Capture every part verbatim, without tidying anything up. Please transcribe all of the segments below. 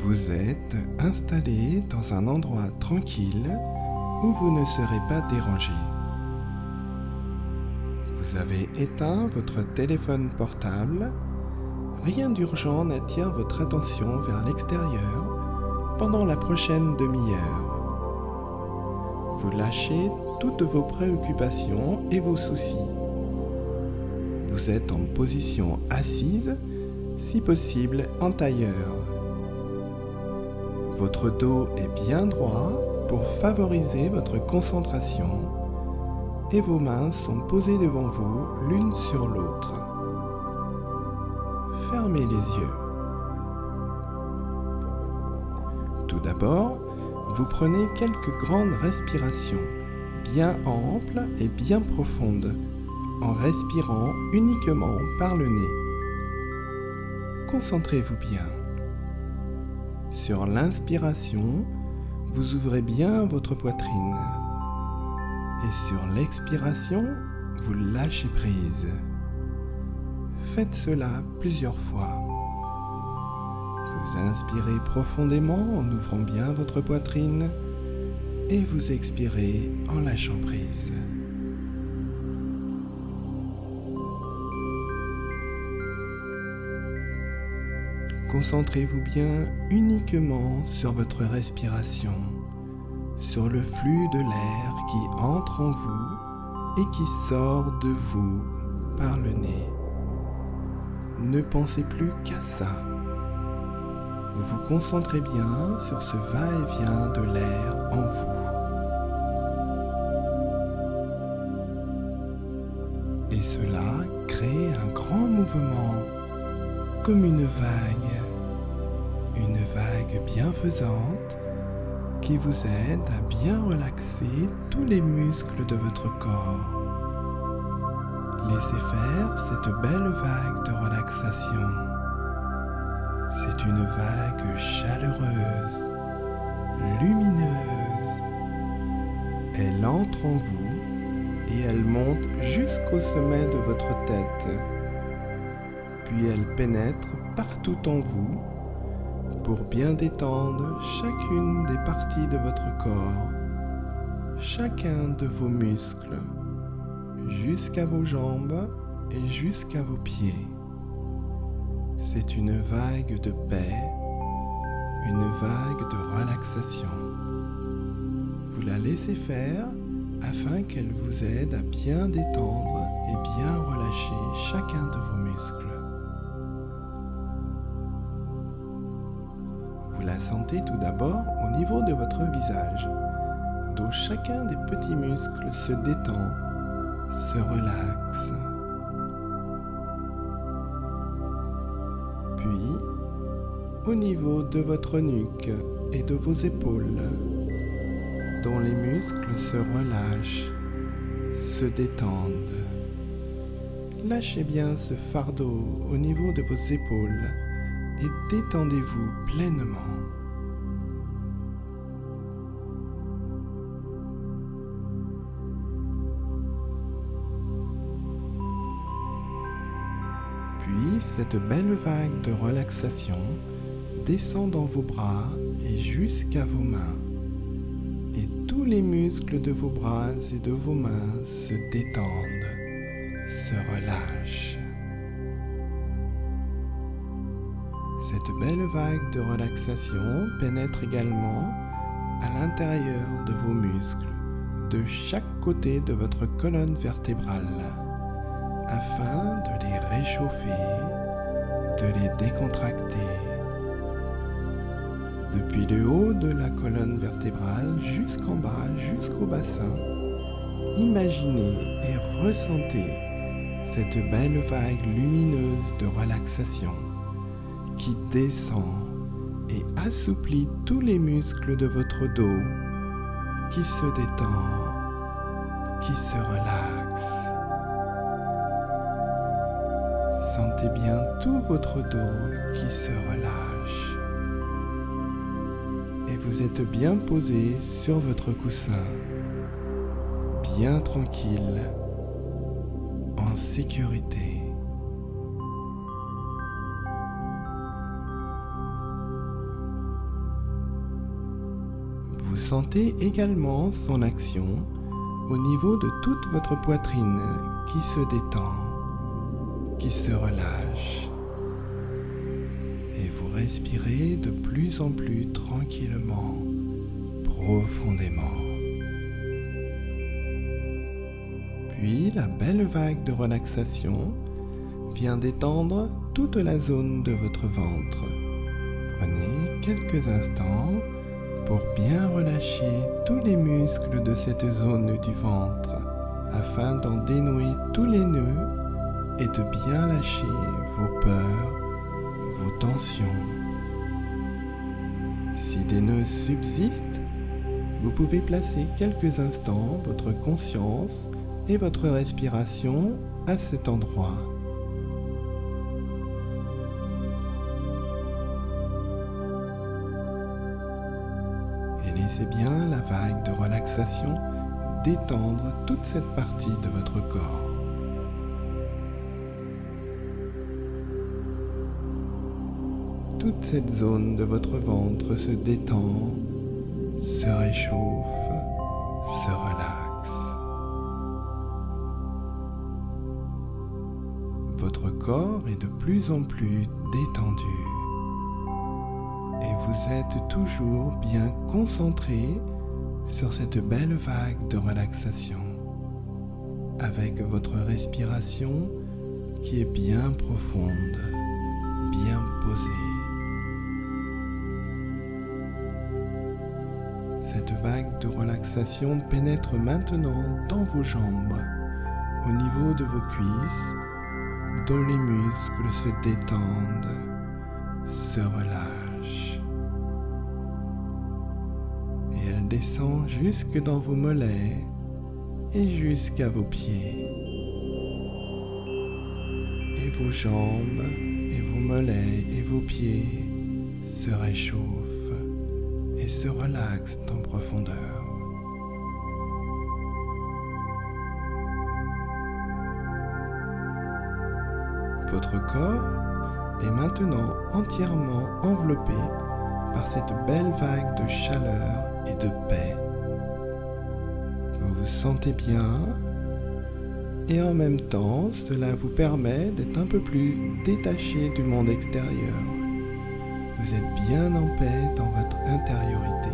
Vous êtes installé dans un endroit tranquille où vous ne serez pas dérangé. Vous avez éteint votre téléphone portable. Rien d'urgent n'attire votre attention vers l'extérieur pendant la prochaine demi-heure. Vous lâchez toutes vos préoccupations et vos soucis. Vous êtes en position assise, si possible en tailleur. Votre dos est bien droit pour favoriser votre concentration et vos mains sont posées devant vous l'une sur l'autre. Fermez les yeux. Tout d'abord, vous prenez quelques grandes respirations, bien amples et bien profondes, en respirant uniquement par le nez. Concentrez-vous bien. Sur l'inspiration, vous ouvrez bien votre poitrine. Et sur l'expiration, vous lâchez prise. Faites cela plusieurs fois. Vous inspirez profondément en ouvrant bien votre poitrine et vous expirez en lâchant prise. Concentrez-vous bien uniquement sur votre respiration, sur le flux de l'air qui entre en vous et qui sort de vous par le nez. Ne pensez plus qu'à ça. Vous concentrez bien sur ce va-et-vient de l'air en vous. Et cela crée un grand mouvement, comme une vague, une vague bienfaisante qui vous aide à bien relaxer tous les muscles de votre corps. Laissez faire cette belle vague de relaxation. C'est une vague chaleureuse, lumineuse. Elle entre en vous et elle monte jusqu'au sommet de votre tête. Puis elle pénètre partout en vous pour bien détendre chacune des parties de votre corps, chacun de vos muscles, jusqu'à vos jambes et jusqu'à vos pieds. C'est une vague de paix, une vague de relaxation. Vous la laissez faire afin qu'elle vous aide à bien détendre et bien relâcher chacun de vos muscles. Vous la sentez tout d'abord au niveau de votre visage, d'où chacun des petits muscles se détend, se relaxe. Puis, au niveau de votre nuque et de vos épaules, dont les muscles se relâchent, se détendent. Lâchez bien ce fardeau au niveau de vos épaules et détendez-vous pleinement. Puis cette belle vague de relaxation descend dans vos bras et jusqu'à vos mains. Et tous les muscles de vos bras et de vos mains se détendent, se relâchent. Cette belle vague de relaxation pénètre également à l'intérieur de vos muscles, de chaque côté de votre colonne vertébrale, afin de les réchauffer, de les décontracter. Depuis le haut de la colonne vertébrale jusqu'en bas, jusqu'au bassin, imaginez et ressentez cette belle vague lumineuse de relaxation qui descend et assouplit tous les muscles de votre dos, qui se détend, qui se relaxe. Sentez bien tout votre dos qui se relâche. Et vous êtes bien posé sur votre coussin, bien tranquille, en sécurité. Vous sentez également son action au niveau de toute votre poitrine qui se détend, qui se relâche. Et vous respirez de plus en plus tranquillement, profondément. Puis la belle vague de relaxation vient d'étendre toute la zone de votre ventre. Prenez quelques instants pour bien relâcher tous les muscles de cette zone du ventre afin d'en dénouer tous les nœuds et de bien lâcher vos peurs, vos tensions. Si des nœuds subsistent, vous pouvez placer quelques instants votre conscience et votre respiration à cet endroit. Et laissez bien la vague de relaxation détendre toute cette partie de votre corps. Toute cette zone de votre ventre se détend, se réchauffe, se relaxe. Votre corps est de plus en plus détendu et vous êtes toujours bien concentré sur cette belle vague de relaxation avec votre respiration qui est bien profonde, bien posée. Cette vague de relaxation pénètre maintenant dans vos jambes, au niveau de vos cuisses, dont les muscles se détendent, se relâchent. Et elle descend jusque dans vos mollets et jusqu'à vos pieds. Et vos jambes, et vos mollets, et vos pieds se réchauffent et se relaxent en profondeur. Votre corps est maintenant entièrement enveloppé par cette belle vague de chaleur et de paix. Vous vous sentez bien et en même temps, cela vous permet d'être un peu plus détaché du monde extérieur. Vous êtes bien en paix dans votre intériorité.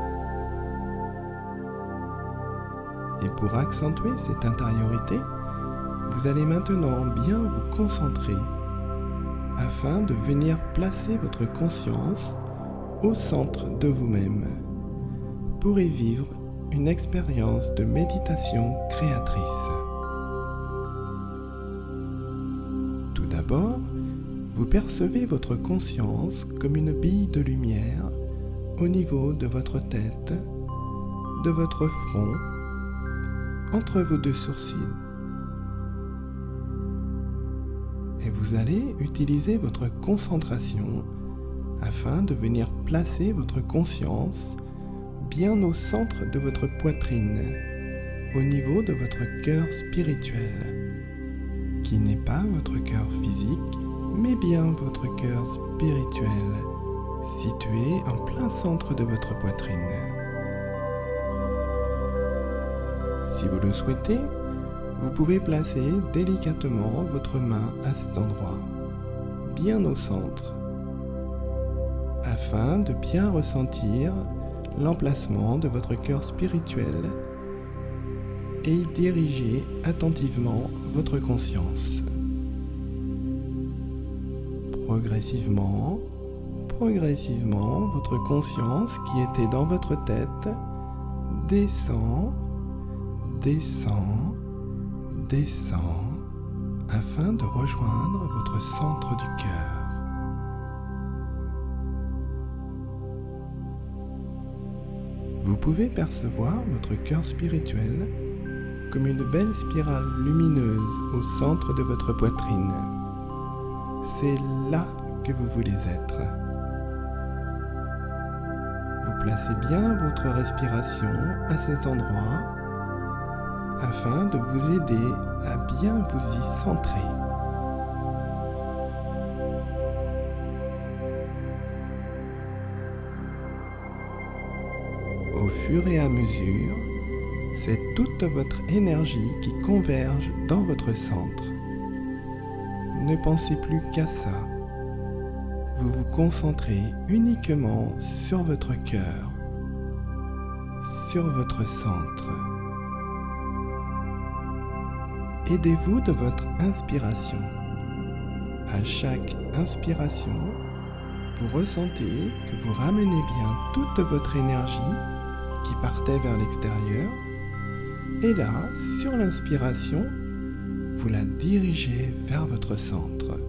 Et pour accentuer cette intériorité, vous allez maintenant bien vous concentrer afin de venir placer votre conscience au centre de vous-même pour y vivre une expérience de méditation créatrice. Tout d'abord, vous percevez votre conscience comme une bille de lumière au niveau de votre tête, de votre front, entre vos deux sourcils. Et vous allez utiliser votre concentration afin de venir placer votre conscience bien au centre de votre poitrine, au niveau de votre cœur spirituel, qui n'est pas votre cœur physique, mais bien votre cœur spirituel, situé en plein centre de votre poitrine. Si vous le souhaitez, vous pouvez placer délicatement votre main à cet endroit, bien au centre, afin de bien ressentir l'emplacement de votre cœur spirituel et y diriger attentivement votre conscience. Progressivement, progressivement, votre conscience qui était dans votre tête descend, descend, descend, afin de rejoindre votre centre du cœur. Vous pouvez percevoir votre cœur spirituel comme une belle spirale lumineuse au centre de votre poitrine. C'est là que vous voulez être. Vous placez bien votre respiration à cet endroit afin de vous aider à bien vous y centrer. Au fur et à mesure, c'est toute votre énergie qui converge dans votre centre. Ne pensez plus qu'à ça. Vous vous concentrez uniquement sur votre cœur, sur votre centre. Aidez-vous de votre inspiration. À chaque inspiration, vous ressentez que vous ramenez bien toute votre énergie qui partait vers l'extérieur. Et là, sur l'inspiration, vous la dirigez vers votre centre.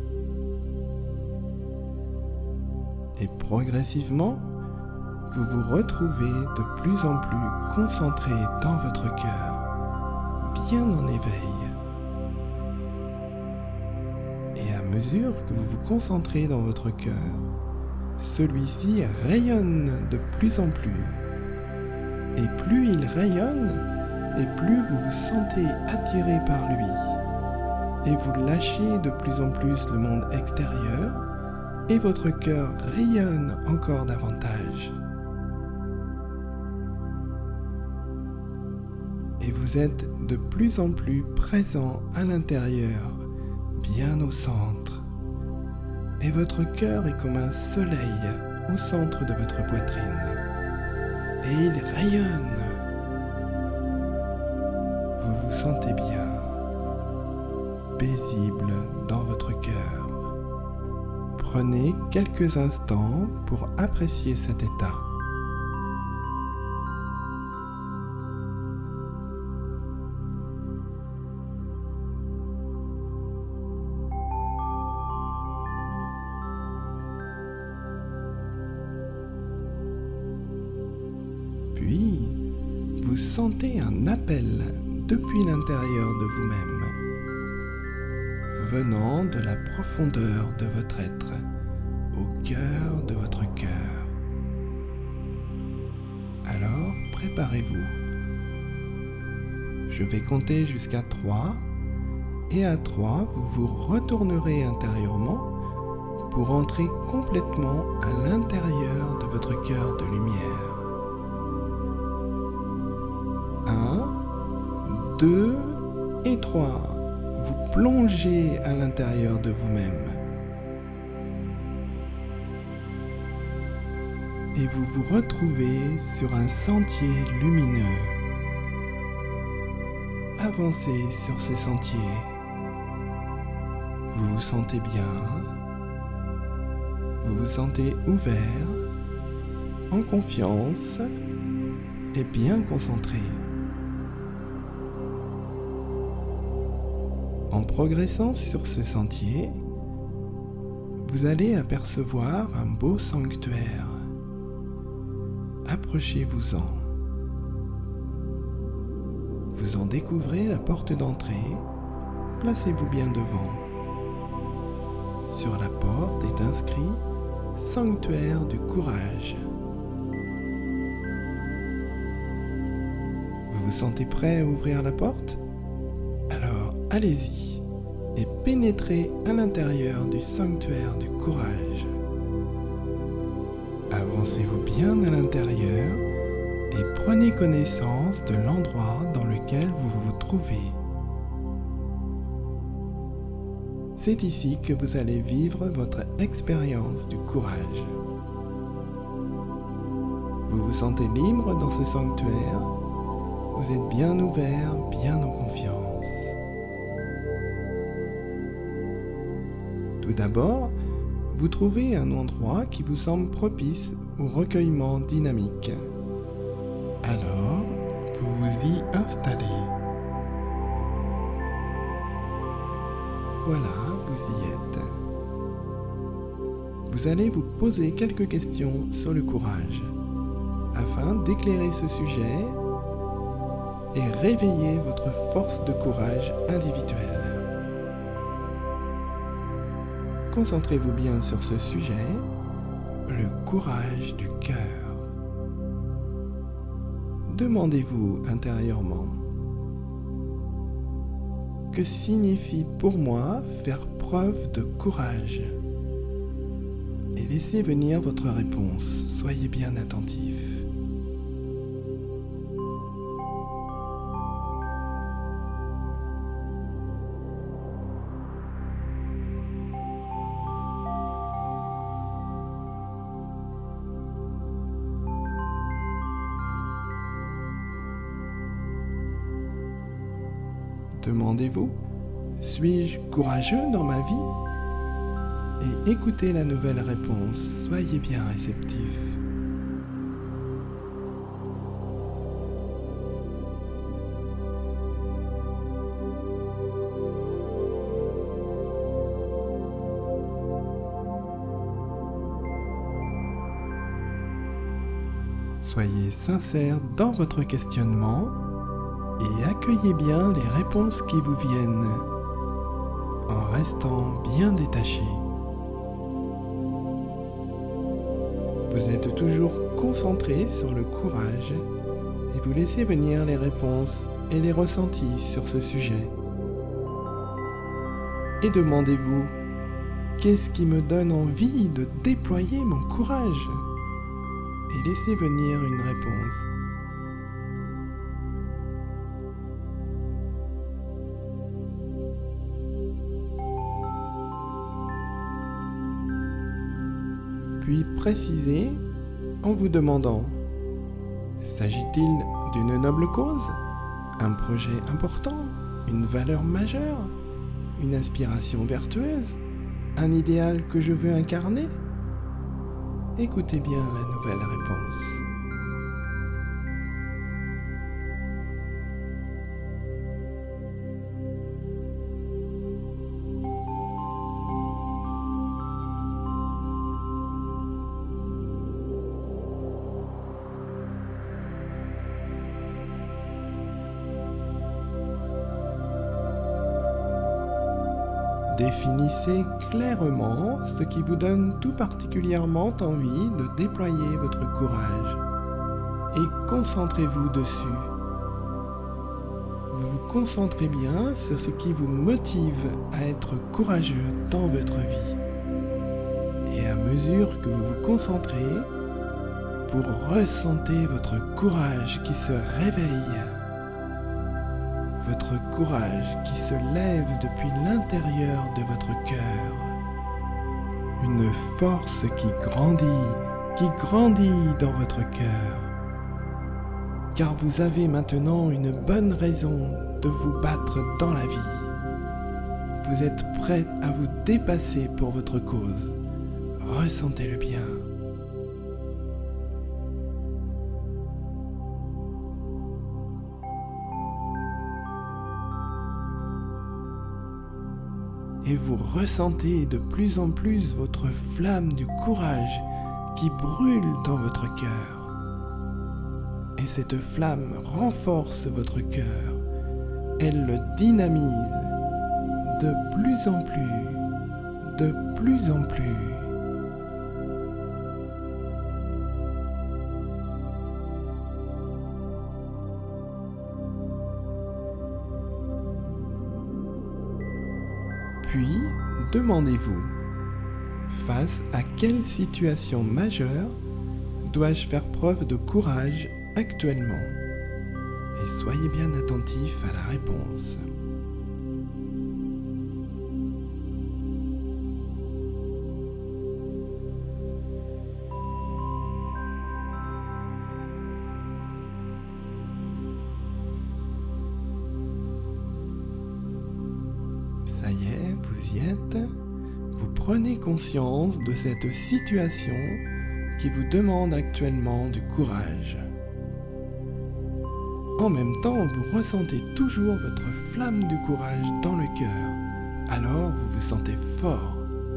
Et progressivement, vous vous retrouvez de plus en plus concentré dans votre cœur, bien en éveil. Et à mesure que vous vous concentrez dans votre cœur, celui-ci rayonne de plus en plus. Et plus il rayonne, et plus vous vous sentez attiré par lui. Et vous lâchez de plus en plus le monde extérieur, et votre cœur rayonne encore davantage. Et vous êtes de plus en plus présent à l'intérieur, bien au centre. Et votre cœur est comme un soleil au centre de votre poitrine. Et il rayonne. Vous vous sentez bien, paisible dans votre cœur. Prenez quelques instants pour apprécier cet état. Puis, vous sentez un appel depuis l'intérieur de vous-même, venant de la profondeur de votre être, au cœur de votre cœur. Alors, préparez-vous. Je vais compter jusqu'à trois, et à trois, vous vous retournerez intérieurement pour entrer complètement à l'intérieur de votre cœur de lumière. Deux et trois, vous plongez à l'intérieur de vous-même. Et vous vous retrouvez sur un sentier lumineux. Avancez sur ce sentier. Vous vous sentez bien. Vous vous sentez ouvert, en confiance et bien concentré. En progressant sur ce sentier, vous allez apercevoir un beau sanctuaire. Approchez-vous-en. Vous en découvrez la porte d'entrée. Placez-vous bien devant. Sur la porte est inscrit « Sanctuaire du courage ». Vous vous sentez prêt à ouvrir la porte ? Alors, allez-y et pénétrez à l'intérieur du sanctuaire du courage. Avancez-vous bien à l'intérieur et prenez connaissance de l'endroit dans lequel vous vous trouvez. C'est ici que vous allez vivre votre expérience du courage. Vous vous sentez libre dans ce sanctuaire. Vous êtes bien ouvert, bien en confiance. Tout d'abord, vous trouvez un endroit qui vous semble propice au recueillement dynamique. Alors, vous vous y installez. Voilà, vous y êtes. Vous allez vous poser quelques questions sur le courage, afin d'éclairer ce sujet et réveiller votre force de courage individuelle. Concentrez-vous bien sur ce sujet, le courage du cœur. Demandez-vous intérieurement, que signifie pour moi faire preuve de courage ? Et laissez venir votre réponse, soyez bien attentif. Demandez-vous, suis-je courageux dans ma vie? Et écoutez la nouvelle réponse, soyez bien réceptif. Soyez sincère dans votre questionnement et accueillez bien les réponses qui vous viennent, en restant bien détaché. Vous êtes toujours concentré sur le courage et vous laissez venir les réponses et les ressentis sur ce sujet. Et demandez-vous, qu'est-ce qui me donne envie de déployer mon courage? Et laissez venir une réponse. Puis précisez en vous demandant, s'agit-il d'une noble cause, un projet important, une valeur majeure, une aspiration vertueuse, un idéal que je veux incarner? Écoutez bien la nouvelle réponse. Définissez clairement ce qui vous donne tout particulièrement envie de déployer votre courage et concentrez-vous dessus. Vous vous concentrez bien sur ce qui vous motive à être courageux dans votre vie. Et à mesure que vous vous concentrez, vous ressentez votre courage qui se réveille. Votre courage qui se lève depuis l'intérieur de votre cœur. Une force qui grandit, qui grandit dans votre cœur. Car vous avez maintenant une bonne raison de vous battre dans la vie. Vous êtes prêt à vous dépasser pour votre cause. Ressentez-le bien. Et vous ressentez de plus en plus votre flamme du courage qui brûle dans votre cœur. Et cette flamme renforce votre cœur. Elle le dynamise de plus en plus, de plus en plus. Puis, demandez-vous, face à quelle situation majeure dois-je faire preuve de courage actuellement? Et soyez bien attentif à la réponse. Ça y est, vous y êtes. Vous prenez conscience de cette situation qui vous demande actuellement du courage. En même temps, vous ressentez toujours votre flamme du courage dans le cœur. Alors, vous vous sentez fort.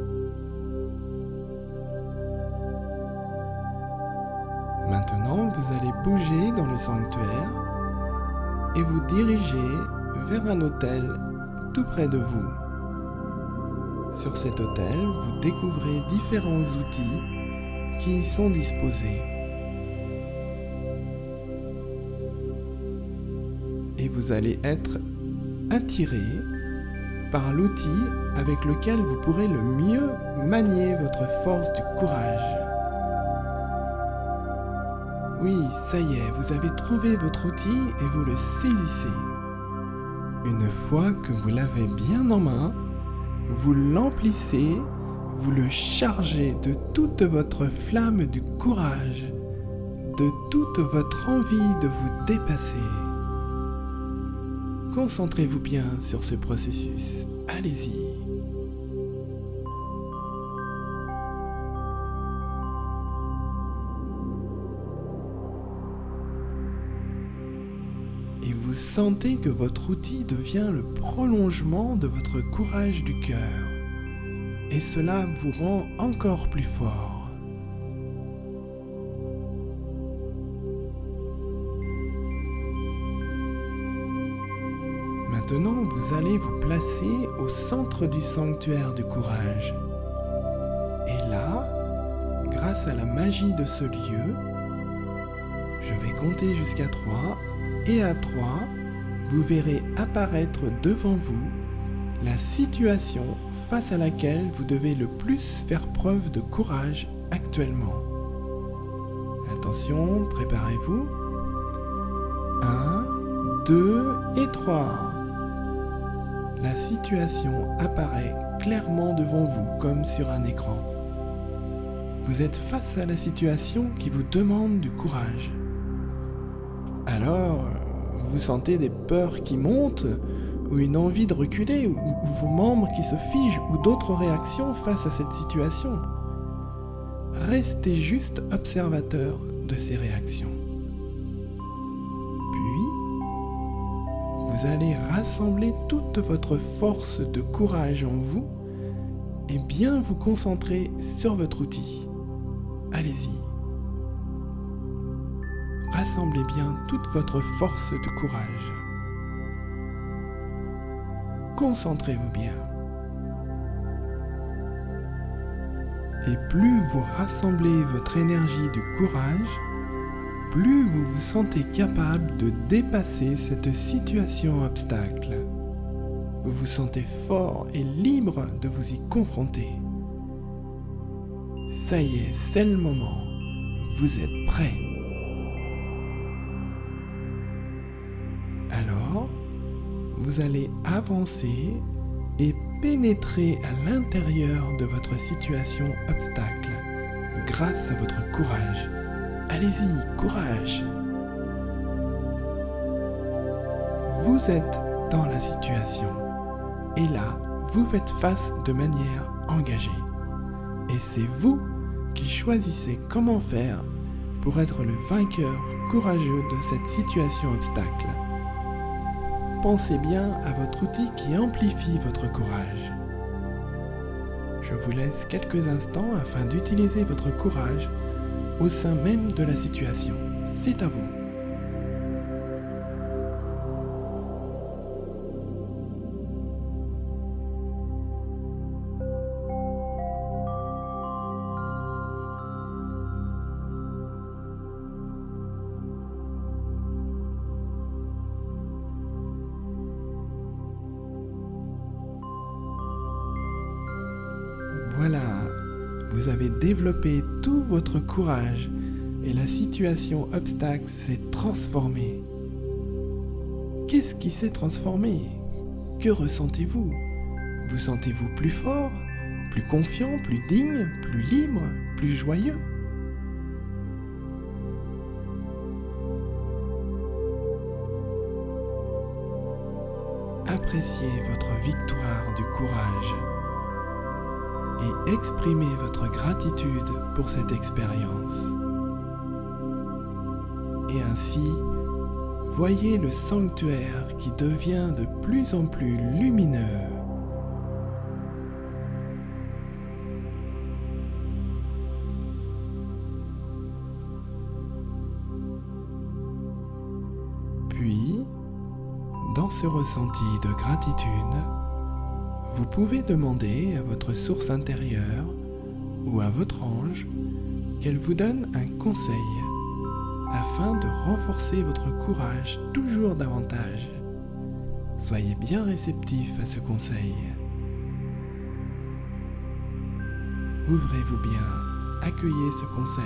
Maintenant, vous allez bouger dans le sanctuaire et vous diriger vers un autel tout près de vous. Sur cet autel, vous découvrez différents outils qui y sont disposés. Et vous allez être attiré par l'outil avec lequel vous pourrez le mieux manier votre force du courage. Oui, ça y est, vous avez trouvé votre outil et vous le saisissez. Une fois que vous l'avez bien en main, vous l'emplissez, vous le chargez de toute votre flamme du courage, de toute votre envie de vous dépasser. Concentrez-vous bien sur ce processus. Allez-y. Et vous sentez que votre outil devient le prolongement de votre courage du cœur. Et cela vous rend encore plus fort. Maintenant, vous allez vous placer au centre du sanctuaire du courage. Et là, grâce à la magie de ce lieu, je vais compter jusqu'à trois. Et à trois, vous verrez apparaître devant vous la situation face à laquelle vous devez le plus faire preuve de courage actuellement. Attention, préparez-vous. Un, deux et trois. La situation apparaît clairement devant vous comme sur un écran. Vous êtes face à la situation qui vous demande du courage. Alors, vous sentez des peurs qui montent, ou une envie de reculer, ou, ou vos membres qui se figent, ou d'autres réactions face à cette situation. Restez juste observateur de ces réactions. Puis, vous allez rassembler toute votre force de courage en vous et bien vous concentrer sur votre outil. Allez-y. Rassemblez bien toute votre force de courage. Concentrez-vous bien. Et plus vous rassemblez votre énergie de courage, plus vous vous sentez capable de dépasser cette situation obstacle. Vous vous sentez fort et libre de vous y confronter. Ça y est, c'est le moment. Vous êtes prêts. Alors, vous allez avancer et pénétrer à l'intérieur de votre situation obstacle grâce à votre courage. Allez-y, courage! Vous êtes dans la situation et là, vous faites face de manière engagée. Et c'est vous qui choisissez comment faire pour être le vainqueur courageux de cette situation obstacle. Pensez bien à votre outil qui amplifie votre courage. Je vous laisse quelques instants afin d'utiliser votre courage au sein même de la situation. C'est à vous. Voilà, vous avez développé tout votre courage et la situation obstacle s'est transformée. Qu'est-ce qui s'est transformé? Que ressentez-vous? Vous sentez-vous plus fort, plus confiant, plus digne, plus libre, plus joyeux? Appréciez votre victoire du courage et exprimez votre gratitude pour cette expérience. Et ainsi, voyez le sanctuaire qui devient de plus en plus lumineux. Puis, dans ce ressenti de gratitude, vous pouvez demander à votre source intérieure ou à votre ange qu'elle vous donne un conseil afin de renforcer votre courage toujours davantage. Soyez bien réceptif à ce conseil. Ouvrez-vous bien, accueillez ce conseil.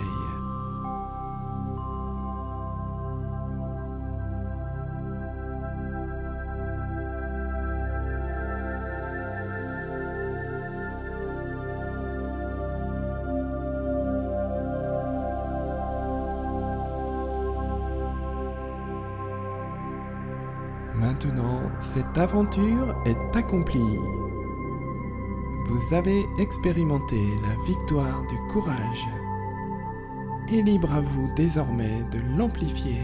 Maintenant, cette aventure est accomplie. Vous avez expérimenté la victoire du courage. Et libre à vous désormais de l'amplifier.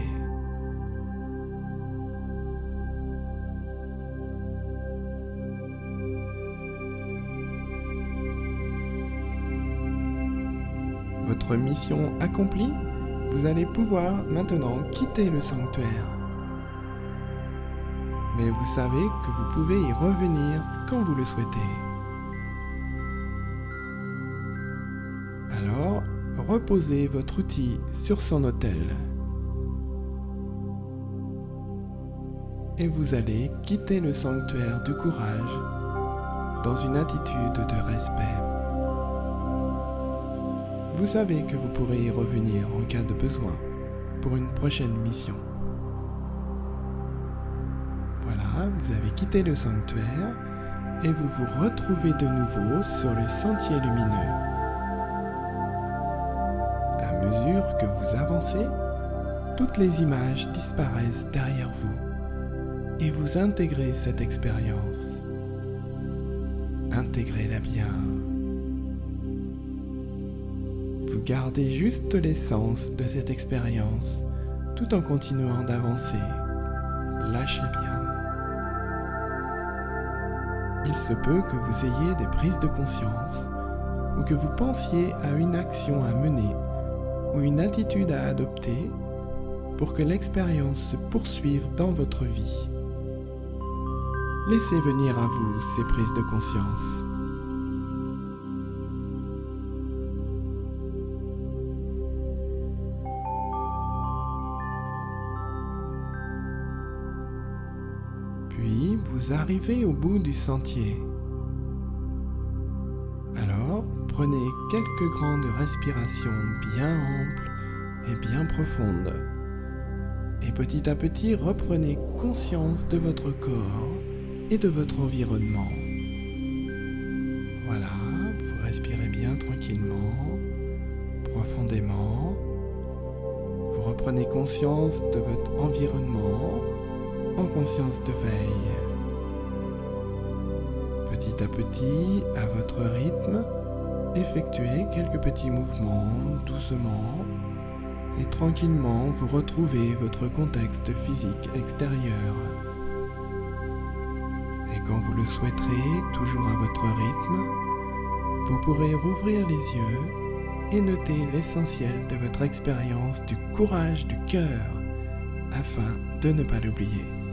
Votre mission accomplie, vous allez pouvoir maintenant quitter le sanctuaire. Mais vous savez que vous pouvez y revenir quand vous le souhaitez. Alors, reposez votre outil sur son autel. Et vous allez quitter le sanctuaire du courage dans une attitude de respect. Vous savez que vous pourrez y revenir en cas de besoin pour une prochaine mission. Voilà, vous avez quitté le sanctuaire et vous vous retrouvez de nouveau sur le sentier lumineux. À mesure que vous avancez, toutes les images disparaissent derrière vous et vous intégrez cette expérience. Intégrez-la bien. Vous gardez juste l'essence de cette expérience tout en continuant d'avancer. Lâchez bien. Il se peut que vous ayez des prises de conscience ou que vous pensiez à une action à mener ou une attitude à adopter pour que l'expérience se poursuive dans votre vie. Laissez venir à vous ces prises de conscience. Puis, vous arrivez au bout du sentier. Alors, prenez quelques grandes respirations bien amples et bien profondes. Et petit à petit, reprenez conscience de votre corps et de votre environnement. Voilà, vous respirez bien tranquillement, profondément. Vous reprenez conscience de votre environnement en conscience de veille. Petit à petit, à votre rythme, effectuez quelques petits mouvements doucement et tranquillement vous retrouvez votre contexte physique extérieur. Et quand vous le souhaiterez, toujours à votre rythme, vous pourrez rouvrir les yeux et noter l'essentiel de votre expérience du courage du cœur afin de ne pas l'oublier.